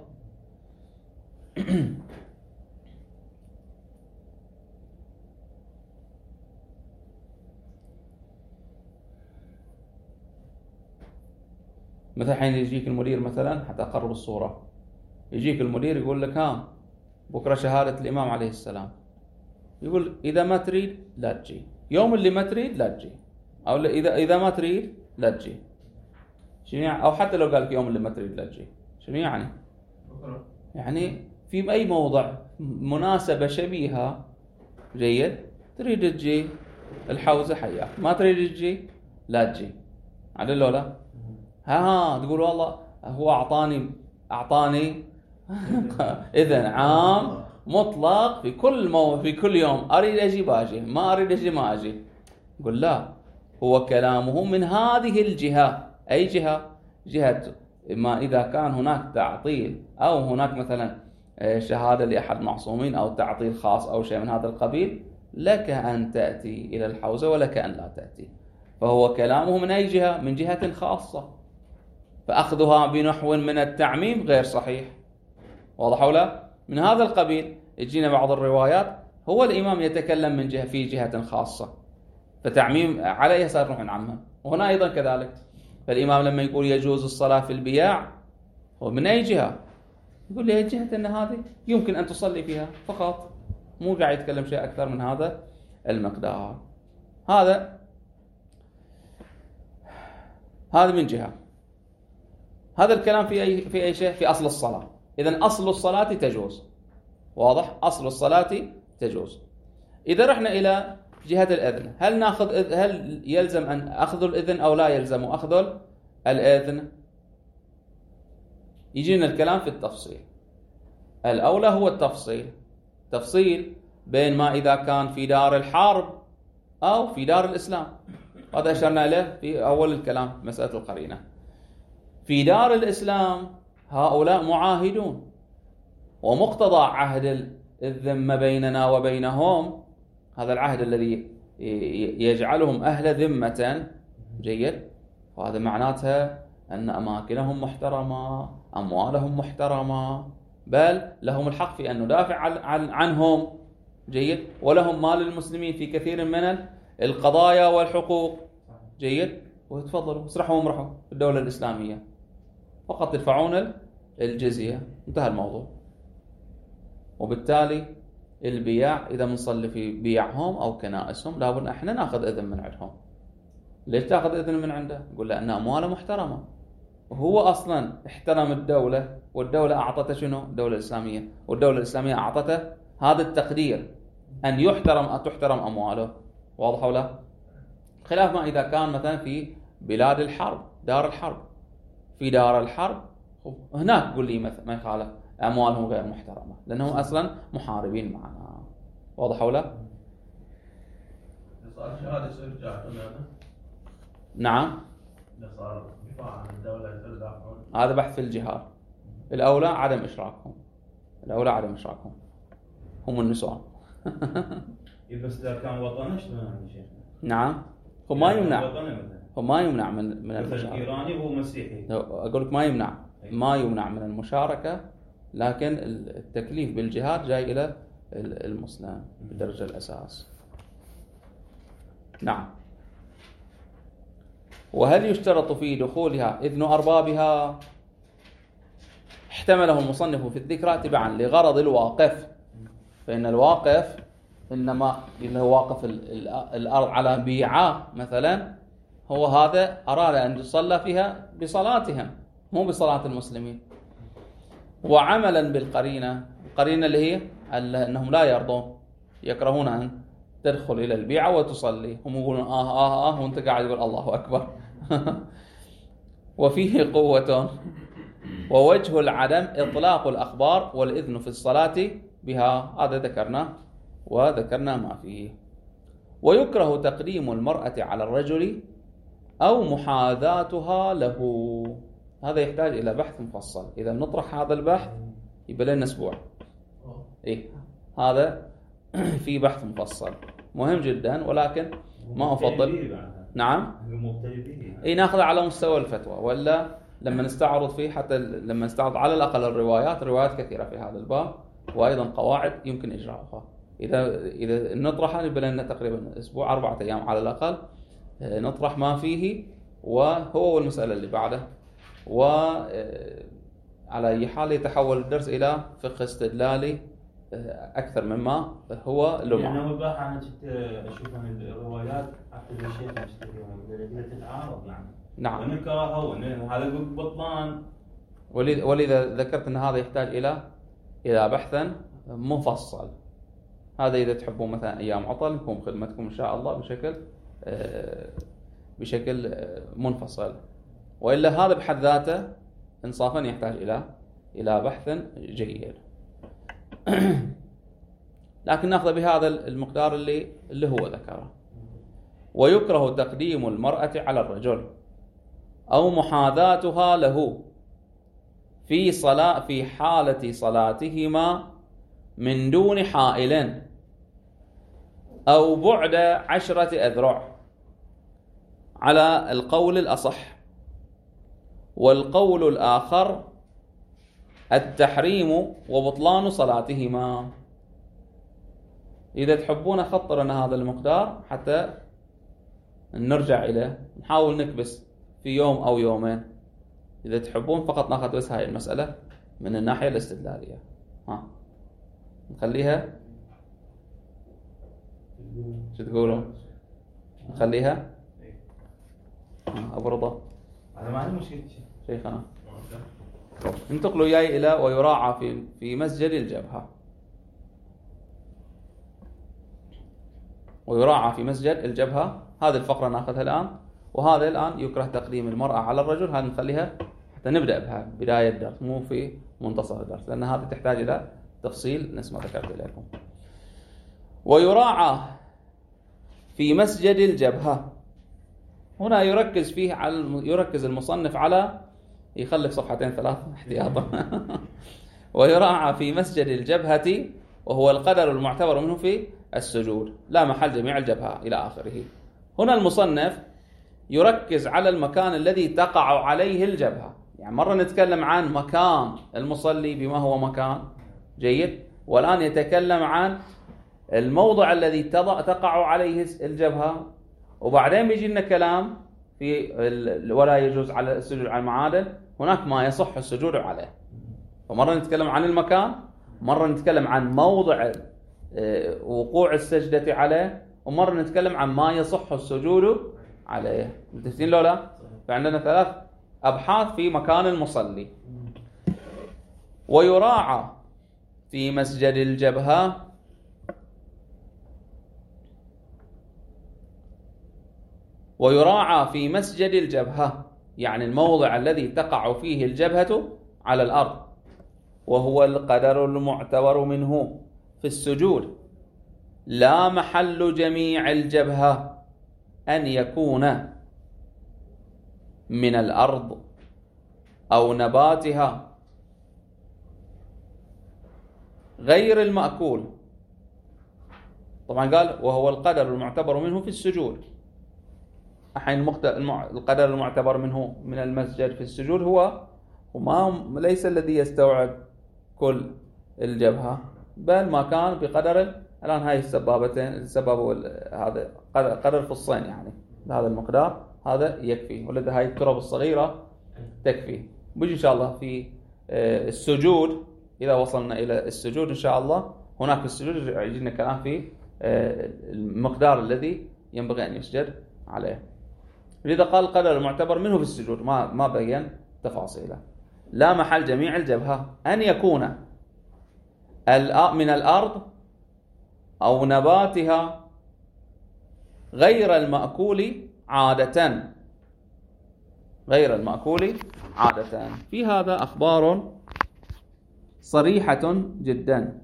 مثل حين يجيك المدير مثلا حتى أقرب الصورة، يجيك المدير يقول لك ها بكرة شهادة الإمام عليه السلام، يقول إذا ما تريد لا تجي، يوم اللي ما تريد لا تجي، أو إذا إذا ما تريد لا تجي. شنو يعني؟ أو حتى لو قال لك يوم اللي ما تريد لا تجي، شنو يعني؟ يعني في أي موضع مناسبة شبيهة جيد تريد تجي الحوزة حياك، ما تريد تجي لا تجي. عدل ولا؟ ها ها تقول والله هو أعطاني أعطاني إذن عام مطلق في كل مو في كل يوم أريد أجي باجي، ما أريد أجي ما أجي. قل لا، هو كلامه من هذه الجهة. أي جهة؟ جهة ما إذا كان هناك تعطيل أو هناك مثلا شهادة لأحد معصومين أو تعطيل خاص أو شيء من هذا القبيل، لك أن تأتي إلى الحوزة ولك أن لا تأتي. فهو كلامه من أي جهة؟ من جهة خاصة، فأخذها بنحو من التعميم غير صحيح. واضح ولا؟ من هذا القبيل يجينا بعض الروايات هو الإمام يتكلم من جهة في جهة خاصة، فتعميم عليه صار نروح نعمم. وهنا أيضا كذلك، فالإمام لما يقول يجوز الصلاة في البياع هو من أي جهة؟ يقول لي جهة أن هذه يمكن أن تصلي فيها فقط، مو قاعد يتكلم شيء أكثر من هذا المقدار. هذا هذا من جهة. هذا الكلام في أي في أي شيء؟ في أصل الصلاة. إذن أصل الصلاة تجوز. واضح؟ أصل الصلاة تجوز. إذا رحنا إلى جهة الإذن، هل نأخذ هل يلزم أن أخذ الإذن أو لا يلزم أخذ الإذن؟ يجينا الكلام في التفصيل. الأولى هو التفصيل، تفصيل بين ما إذا كان في دار الحرب أو في دار الإسلام. هذا أشرنا له في أول الكلام مسألة القرينة. في دار الإسلام هؤلاء معاهدون، ومقتضى عهد الذمة بيننا وبينهم هذا العهد الذي يجعلهم أهل ذمة. جيد. وهذا معناتها أن أماكنهم محترمة، أموالهم محترمة، بل لهم الحق في أن ندافع عنهم. جيد. ولهم مال المسلمين في كثير من القضايا والحقوق. جيد. وتفضلوا اسرحوا وامرحوا في الدولة الإسلامية، فقط تدفعون الجزية، انتهى الموضوع. وبالتالي البياع إذا بنصلي في بيعهم أو كنائسهم لابد احنا ناخذ إذن من عندهم. ليش تاخذ إذن من عنده؟ يقول لأن أمواله محترمة، وهو أصلا احترم الدولة، والدولة أعطته شنو؟ الدولة الإسلامية، والدولة الإسلامية أعطته هذا التقدير أن يحترم أن تحترم أمواله. واضح ولا؟ خلاف ما إذا كان مثلا في بلاد الحرب، دار الحرب. في دار الحرب هناك قل لي ما يخالف أموالهم غير محترمة لأنهم أصلا محاربين معنا. واضح ولا؟ صار شهادة استرجاع هذا؟ نعم. صار دفاع عن الدولة يدافعون. هذا بحث في الجهاد. الأولى عدم إشراكهم، الأولى عدم إشراكهم. هم النسوان. بس إذا كان وطنه شلون يعني شيخ؟ نعم هو ما يمنع، وطنه مثلا هو ما يمنع من من مثلا المشاركة. إيراني وهو مسيحي. أقول لك ما يمنع، ما يمنع من المشاركة، لكن التكليف بالجهاد جاي إلى المسلم بدرجة الأساس. نعم. وهل يشترط في دخولها إذن أربابها؟ احتمله المصنف في الذكرى تبعا لغرض الواقف، فإن الواقف إنما اللي هو واقف الأرض على بيعة مثلا، هو هذا أراد أن يصلى فيها بصلاتهم مو بصلاة المسلمين. وعملا بالقرينة، القرينة اللي هي أنهم لا يرضون، يكرهون أن تدخل إلى البيعة وتصلي، هم يقولون آه آه آه وأنت قاعد يقول الله أكبر. وفيه قوة. ووجه العدم إطلاق الأخبار والإذن في الصلاة بها، هذا ذكرنا وذكرنا ما فيه. ويكره تقديم المرأة على الرجل أو محاذاتها له، هذا يحتاج إلى بحث مفصل، إذا نطرح هذا البحث يبقى لنا أسبوع. إيه هذا في بحث مفصل مهم جدا، ولكن ما أفضل. نعم إيه ناخذ على مستوى الفتوى، ولا لما نستعرض فيه، حتى لما نستعرض على الأقل الروايات، روايات كثيرة في هذا الباب، وأيضا قواعد يمكن إجراءها. إذا إذا نطرحها يبقى لنا تقريبا أسبوع أربعة أيام على الأقل نطرح ما فيه، وهو والمسألة اللي بعده. وعلى أي حال يتحول الدرس إلى فقه استدلالي أكثر مما هو لغة. يعني أنا بباحة أنا كنت أشوف عن الروايات حتى الشيخ مشتريهم إذا تتعارض يعني. نعم. ونكرهه وهذا بطلان. ولذا ذكرت أن هذا يحتاج إلى إلى بحثا مفصل. هذا إذا تحبون مثلا أيام عطل نكون خدمتكم إن شاء الله بشكل بشكل منفصل، وإلا هذا بحد ذاته إنصافا يحتاج إلى إلى بحث جيد. لكن نأخذ بهذا المقدار اللي اللي هو ذكره. ويكره تقديم المرأة على الرجل أو محاذاتها له في صلاة في حالة صلاتهما من دون حائل أو بعد عشرة أذرع على القول الأصح. والقول الآخر التحريم وبطلان صلاتهما. إذا تحبون خطر لنا هذا المقدار حتى نرجع إليه، نحاول نكبس في يوم أو يومين إذا تحبون، فقط ناخذ بس هاي المسألة من الناحية الاستدلالية. ها نخليها شو تقولون؟ نخليها أبو رضا. أنا ما عندي مشكلة شيخنا. انتقلوا إياي إلى ويراعى في في مسجد الجبهة. ويراعى في مسجد الجبهة، هذه الفقرة ناخذها الآن. وهذا الآن يكره تقديم المرأة على الرجل، هذه نخليها حتى نبدأ بها بداية الدرس مو في منتصف الدرس، لأن هذه تحتاج إلى تفصيل نفس ما ذكرت لكم. ويراعى في مسجد الجبهة، هنا يركز فيه على يركز المصنف على يخلف صفحتين ثلاث احتياطا. ويراعى في مسجد الجبهة وهو القدر المعتبر منه في السجود، لا محل جميع الجبهة إلى آخره. هنا المصنف يركز على المكان الذي تقع عليه الجبهة، يعني مرة نتكلم عن مكان المصلي بما هو مكان جيد، والآن يتكلم عن الموضع الذي تقع عليه الجبهة، وبعدين بيجي لنا كلام في ولا يجوز على السجود على المعادن، هناك ما يصح السجود عليه. فمرة نتكلم عن المكان، مرة نتكلم عن موضع وقوع السجدة عليه، ومرة نتكلم عن ما يصح السجود عليه. متفقين لو لا؟ فعندنا ثلاث أبحاث في مكان المصلي. ويراعى في مسجد الجبهة ويراعى في مسجد الجبهة يعني الموضع الذي تقع فيه الجبهة على الأرض، وهو القدر المعتبر منه في السجود، لا محل جميع الجبهة أن يكون من الأرض أو نباتها غير المأكول طبعا قال وهو القدر المعتبر منه في السجود. الحين القدر المعتبر منه من المسجد في السجود هو وما ليس الذي يستوعب كل الجبهة، بل ما كان بقدر الآن هاي السبابتين السبابة هذا قدر فصين يعني هذا المقدار هذا يكفي، ولذا هاي الكرب الصغيرة تكفي. بيجي إن شاء الله في السجود إذا وصلنا إلى السجود إن شاء الله هناك في السجود يجينا كلام في المقدار الذي ينبغي أن يسجد عليه. لذا قال القدر المعتبر منه في السجود ما ما بين تفاصيله. لا محل جميع الجبهة أن يكون من الأرض أو نباتها غير المأكول عادة، غير المأكول عادة. في هذا أخبار صريحة جدا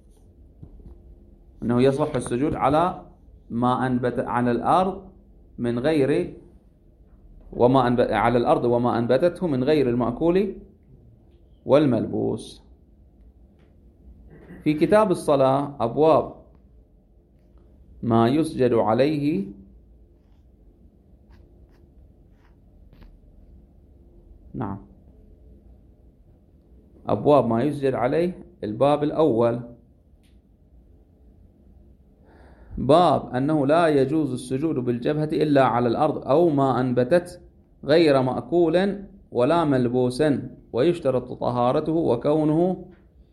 أنه يصح السجود على ما أنبت على الأرض من غير وما أنبت على الأرض وما أنبتته من غير المأكول والملبوس. في كتاب الصلاة أبواب ما يسجد عليه نعم أبواب ما يسجد عليه الباب الأول باب أنه لا يجوز السجود بالجبهة إلا على الأرض أو ما أنبتت غير مأكول ولا ملبوس، ويشترط طهارته وكونه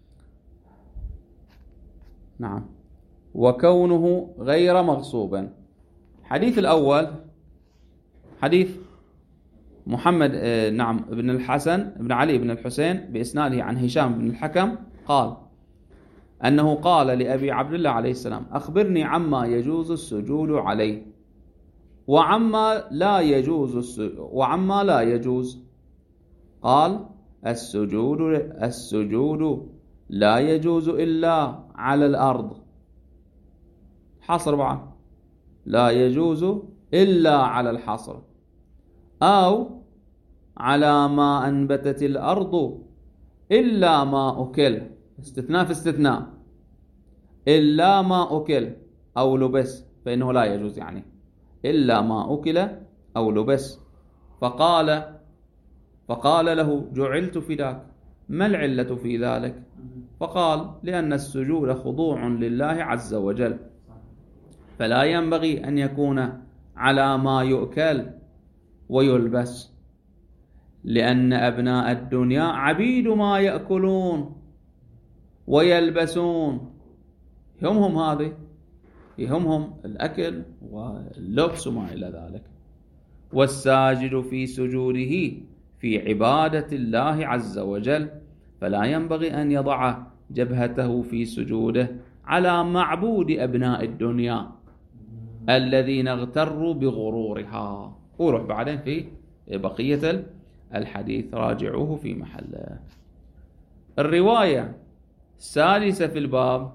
نعم وكونه غير مغصوب. حديث الأول حديث محمد نعم بن الحسن بن علي بن الحسين بإسناده عن هشام بن الحكم قال أنه قال لأبي عبد الله عليه السلام أخبرني عما يجوز السجود عليه وعما لا يجوز وعما لا يجوز. قال السجود السجود لا يجوز إلا على الأرض، حصر بعد لا يجوز إلا على الحصر، أو على ما أنبتت الأرض إلا ما أكل، استثناء في استثناء، إلا ما أكل أو لبس فإنه لا يجوز يعني إلا ما أكل أو لبس. فقال فقال له جعلت فداك ما العلة في ذلك؟ فقال لأن السجود خضوع لله عز وجل فلا ينبغي أن يكون على ما يؤكل ويلبس، لأن أبناء الدنيا عبيد ما يأكلون ويلبسون، يهمهم هذه يهمهم الأكل واللبس وما إلى ذلك. والساجد في سجوده في عبادة الله عز وجل فلا ينبغي أن يضع جبهته في سجوده على معبود أبناء الدنيا الذين اغتروا بغرورها. وروح بعدين في بقية الحديث راجعوه في محله. الرواية السادسة في الباب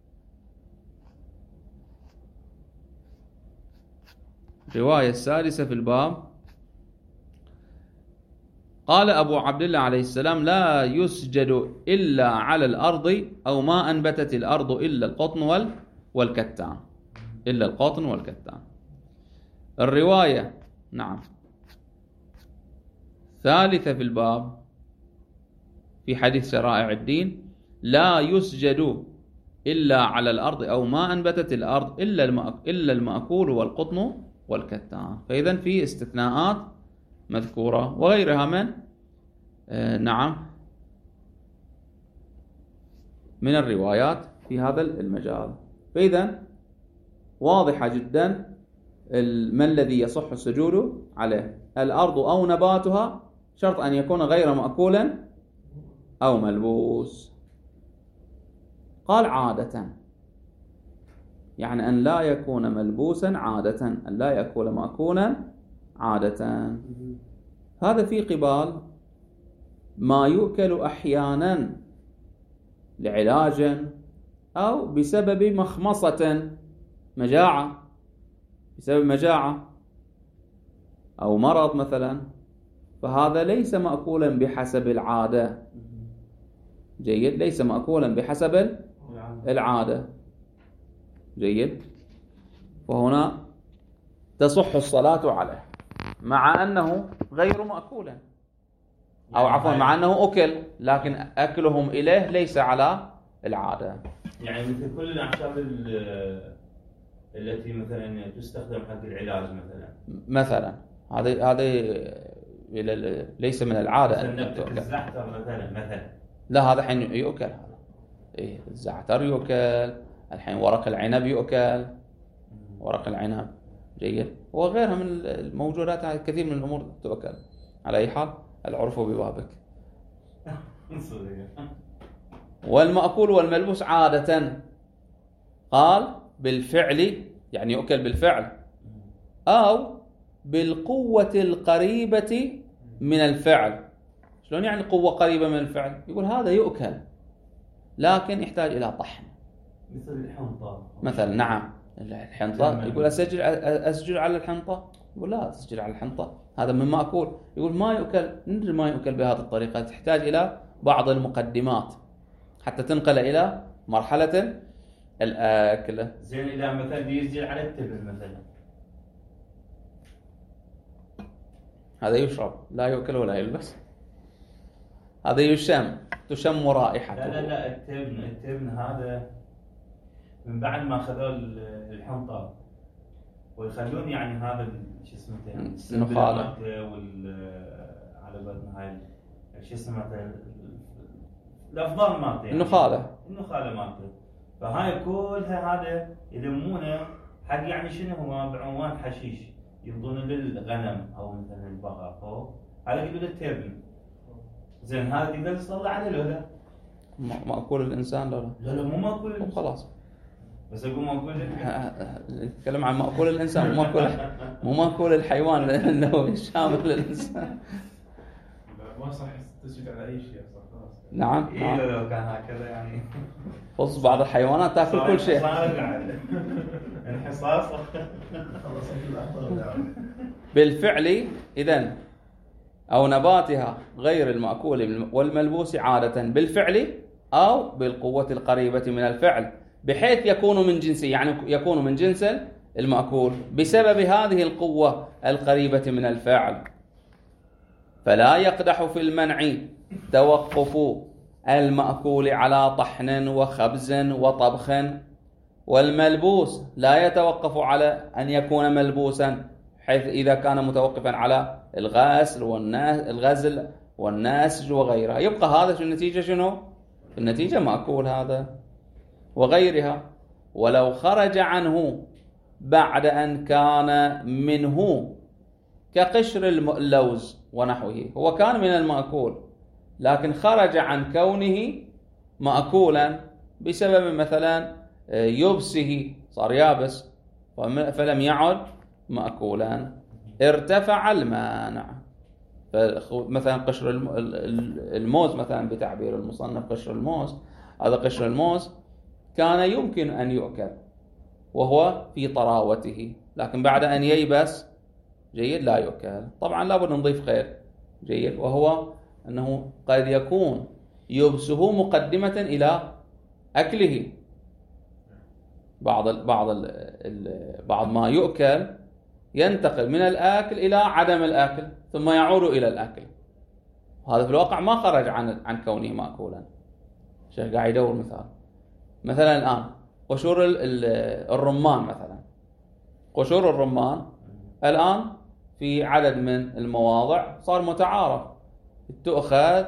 الرواية السادسة في الباب قال أبو عبد الله عليه السلام لا يسجد إلا على الأرض أو ما أنبتت الأرض إلا القطن والكتان إلا القطن والكتان. الرواية نعم ثالثة في الباب في حديث شرائع الدين لا يسجد إلا على الأرض أو ما أنبتت الأرض إلا المأكول والقطن والكتان. فإذا في استثناءات مذكورة وغيرها من آه نعم من الروايات في هذا المجال. فإذا واضحة جدا ما الذي يصح السجود عليه، الأرض أو نباتها شرط أن يكون غير مأكول أو ملبوس. قال عادة يعني أن لا يكون ملبوسا عادة، أن لا يكون مأكولا عادة. هذا في قبال ما يؤكل أحيانا لعلاج أو بسبب مخمصة مجاعة، بسبب مجاعة أو مرض مثلا، فهذا ليس مأكولا بحسب العادة. جيد، ليس مأكولا بحسب العادة. جيد. فهنا تصح الصلاة عليه مع أنه غير مأكول، أو عفوا مع أنه أكل، لكن أكلهم إليه ليس على العادة. يعني مثل كل الأعشاب التي مثلا تستخدم حق العلاج مثلا مثلا هذه هذه ليس من العادة أن تؤكل. الزعتر مثلا مثلا لا، هذا حين يؤكل، هذا إيه الزعتر يؤكل، الحين ورق العنب يؤكل، ورق العنب جيد، وغيرها من الموجودات، كثير من الأمور تؤكل. على أي حال العرف ببابك. والمأكول والملبوس عادة قال بالفعل، يعني يؤكل بالفعل، أو بالقوة القريبة من الفعل. شلون يعني قوة قريبة من الفعل؟ يقول هذا يؤكل لكن يحتاج إلى طحن، مثل الحنطة مثلا. نعم الحنطة، يقول أسجل أسجل على الحنطة، يقول لا تسجل على الحنطة، هذا من مأكول. يقول ما يؤكل، ندري ما يؤكل بهذه الطريقة، تحتاج إلى بعض المقدمات حتى تنقل إلى مرحلة الأكل. زين إذا مثلا يسجل على التبن مثلا، هذا يشرب، لا يؤكل ولا يلبس، هذا يشم، تشم رائحته. لا لا لا التبن التبن هذا من بعد ما خذوا الحنطة ويخلون يعني هذا شو اسمه النخالة وال على قولتنا هاي شو اسمه الأفضل مالته يعني النخالة النخالة مالته، فهاي كلها هذا يلمونه حق يعني شنو هو بعنوان حشيش ينطونه للغنم أو مثلا البقر، أو هذا يقولون التبن. زين هذا تقدر تصلي عليه لو لا؟ مأكول الإنسان لو لا؟ لا لا مو مأكول الإنسان خلاص، بس أقول مأكول نتكلم عن مأكول الإنسان، مو مأكول مو مأكول الحيوان لأنه شامل للإنسان. ما صح تسجد على أي شيء صح خلاص. نعم إيه لو كان هكذا يعني خصوص بعض الحيوانات تأكل كل شيء. انحصاص بالفعل إذن أو نباتها غير المأكول والملبوس عادة بالفعل أو بالقوة القريبة من الفعل، بحيث يكون من جنسه، يعني يكون من جنس المأكول بسبب هذه القوة القريبة من الفعل. فلا يقدح في المنع توقف المأكول على طحن وخبز وطبخ، والملبوس لا يتوقف على أن يكون ملبوسا، حيث إذا كان متوقفا على الغسل والناس الغزل والنسج وغيرها، يبقى هذا في النتيجة شنو؟ في النتيجة مأكول هذا وغيرها. ولو خرج عنه بعد أن كان منه كقشر اللوز ونحوه، هو كان من المأكول لكن خرج عن كونه مأكولا بسبب مثلا يبسه، صار يابس فلم يعد مأكولا، ارتفع المانع. مثلا قشر الموز مثلا بتعبير المصنف قشر الموز، هذا قشر الموز كان يمكن أن يؤكل وهو في طراوته، لكن بعد أن ييبس جيد لا يؤكل. طبعا لابد نضيف خير جيد، وهو أنه قد يكون يبسه مقدمة إلى أكله. بعض ال بعض ال ال بعض ما يؤكل ينتقل من الآكل إلى عدم الآكل ثم يعود إلى الآكل، وهذا في الواقع ما خرج عن عن كونه مأكولا. شيخ قاعد يدور مثال، مثلا الآن قشور الرمان مثلا، قشور الرمان الآن في عدد من المواضع صار متعارف تؤخذ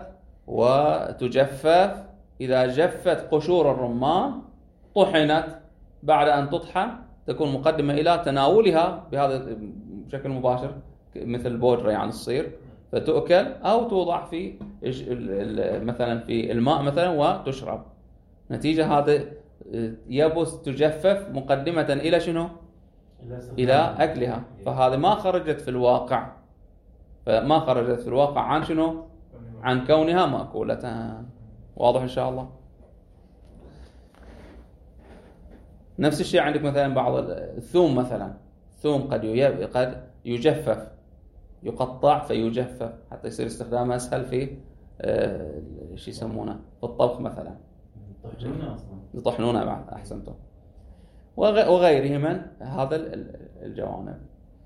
وتجفف، إذا جفت قشور الرمان طحنت، بعد أن تطحن تكون مقدمة إلى تناولها بهذا بشكل مباشر مثل البودرة يعني تصير، فتؤكل أو توضع في مثلا في الماء مثلا وتشرب. نتيجة هذا يبس تجفف مقدمة إلى شنو؟ إلى أكلها، فهذا ما خرجت في الواقع، فما خرجت في الواقع عن شنو؟ عن كونها مأكولة. واضح إن شاء الله؟ نفس الشيء عندك مثلا بعض الثوم مثلا، الثوم قد قد يجفف، يقطع فيجفف حتى يصير استخدامه أسهل في آه شو يسمونه في الطبخ مثلا، يطحنونه بعد. أحسنتم. وغيره من هذا الجوانب.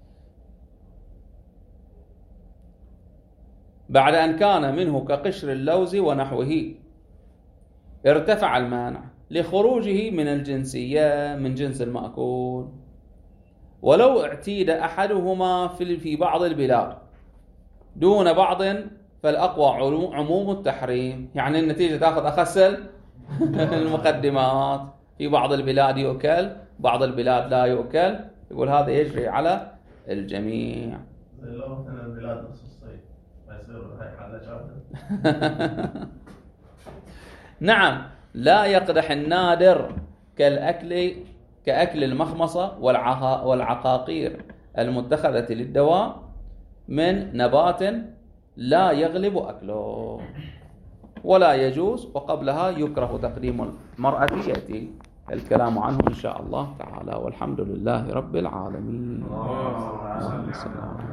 بعد أن كان منه كقشر اللوز ونحوه ارتفع المانع لخروجه من الجنسية من جنس المأكول، ولو اعتيد أحدهما في بعض البلاد دون بعض فالأقوى عموم التحريم. يعني النتيجة تأخذ أخس المقدمات، في بعض البلاد يؤكل، بعض البلاد لا يؤكل، يقول هذا يجري على الجميع. لو مثلا البلاد نص الصيف ما يصير هاي حالة شاطر. نعم، لا يقدح النادر كالأكل كأكل المخمصة والعقاقير المتخذة للدواء من نبات لا يغلب أكله، ولا يجوز، وقبلها يكره تقديم المرأة، يأتي الكلام عنه إن شاء الله تعالى. والحمد لله رب العالمين.